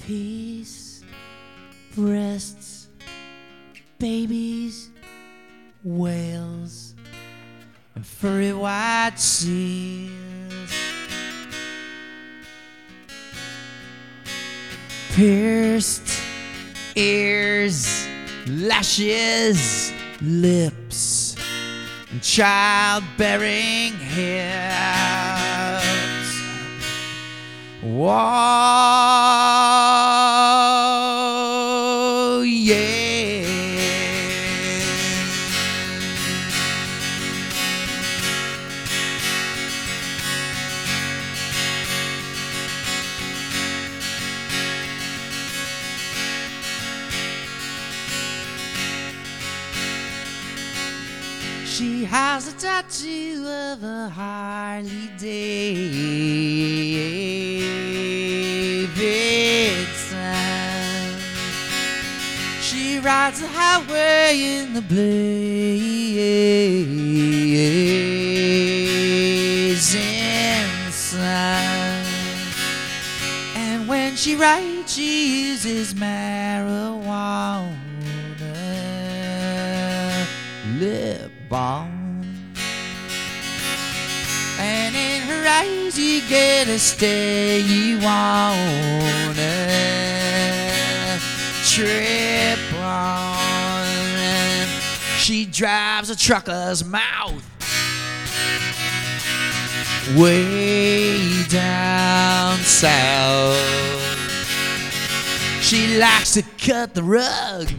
peace, breasts, babies, whales, and furry white seals. Pierced ears, lashes, lips, and childbearing hips. Whoa, yeah. She has a tattoo of a Harley Davidson. She rides the highway in the blazing sun. And when she writes, she uses marijuana lip balm. And in her eyes you get a stay, you wanna trip on. And she drives a trucker's mouth way down south. She likes to cut the rug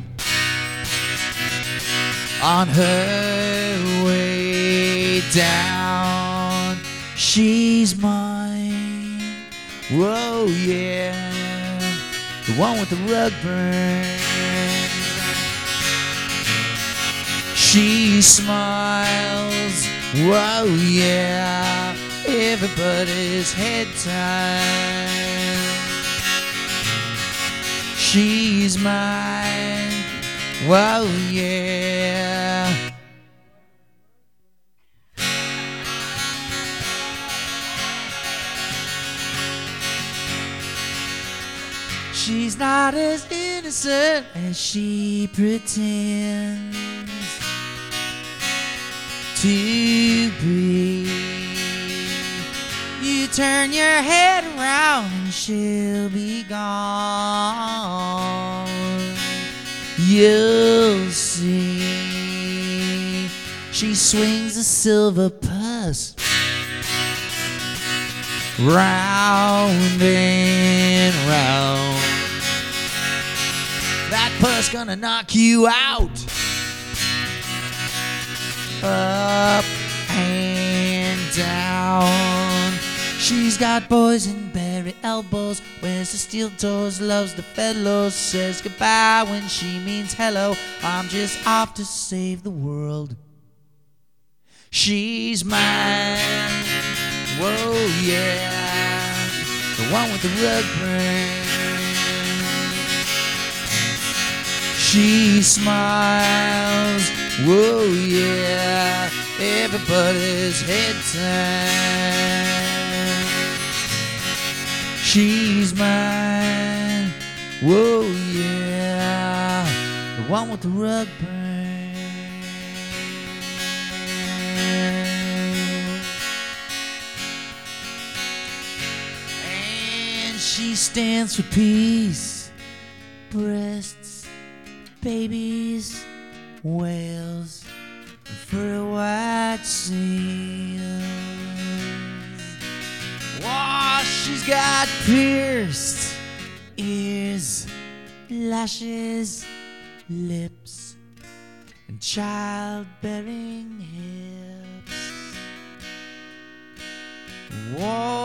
on her way down. She's mine, whoa yeah, the one with the rug burn. She smiles, whoa yeah, everybody's head time. She's mine, whoa yeah. She's not as innocent as she pretends to be. You turn your head around and she'll be gone. You'll see. She swings a silver purse round and round. That purse gonna knock you out, up and down. She's got boysenberry elbows, wears the steel toes, loves the fellows, says goodbye when she means hello. I'm just off to save the world. She's mine, whoa yeah, the one with the rug burn. She smiles, whoa yeah, everybody's head turns. She's mine, whoa yeah, the one with the rug burn. And she stands for peace, breasts, babies, whales, and furry white seals. Whoa, she's got pierced ears, lashes, lips, and childbearing hips. Whoa.